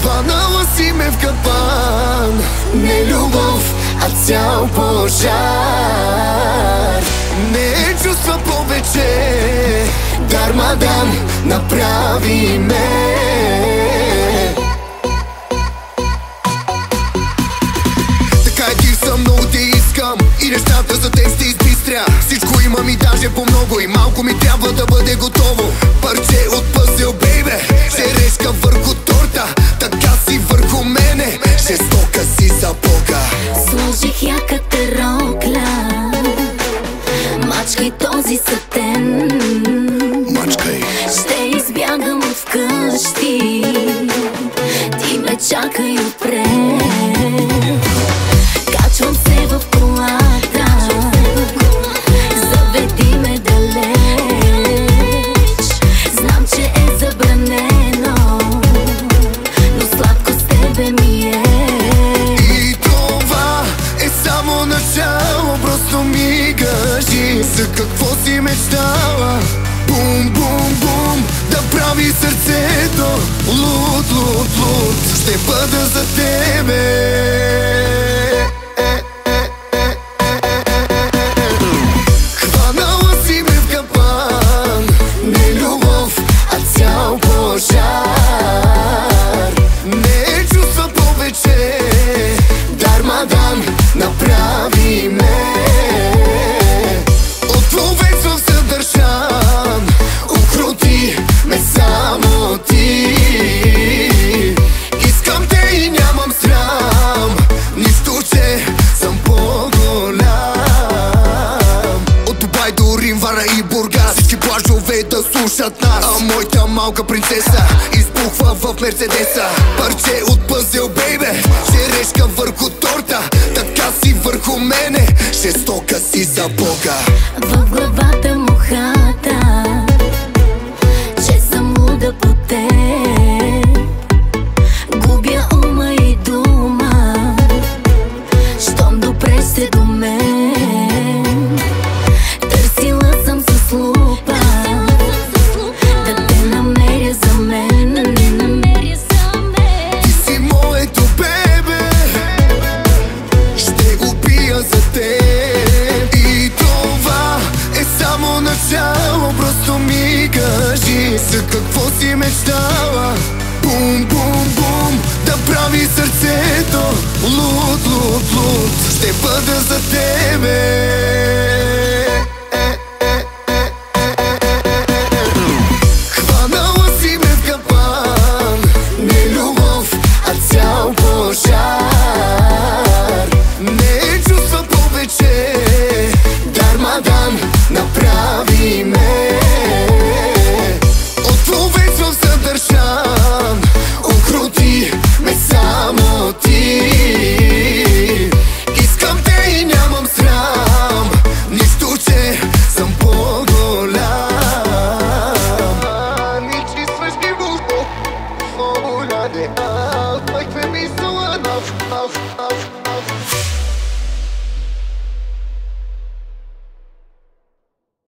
Хванала си ме в капан, не любов, а цял пожар. Не чувства повече, дармадан направи ме. Така е, ти съм, много те искам и нещата за теб ще избистря. Всичко имам и даже по-много, и малко ми трябва да бъде готово. Парче от пъзел, бейбе, черешка върху торта. Така си върху мене, жестока си за Бога. Сложих яката рокля, мачкай този сатен. Мачкай. Ще избягам от вкъщи, ти ме чакай отпред. Качвам се в колата, заведи ме далеч. Знам, че е забранено, но сладко с тебе ми е. И това е само начало, просто ми кажи за какво си мечтала. Бум, бум, бум, да прави сърцето лут, лут, лут. Ще бъда за тебе. Хванала си ме в капан, не любов, а цял пожар. Не чувства повече, дармадан направи ме. От човек съм съдържан, укрути ме само ти. Искам те и нямам срам, нищо, че съм по-голям. От Дубай до Рим, Варна и Бургас, всички плажове да слушат нас. А моята малка принцеса избухва в Мерцедеса. Парче от пъзел, бейбе, черешка върху торта. Така си върху мене, жестока си за Бога. В главата му хата, че съм луда по теб. Губя ума и дума, щом допреш се до мен. Търсила съм с лупа, да те намеря за мен. Ти си моето бебе, ще убия за теб. И това е само начало, просто ми кажи за какво си мечтала. Бум, бум, бум, да прави сърцето лут, лут, лут. Ще бъда за тебе.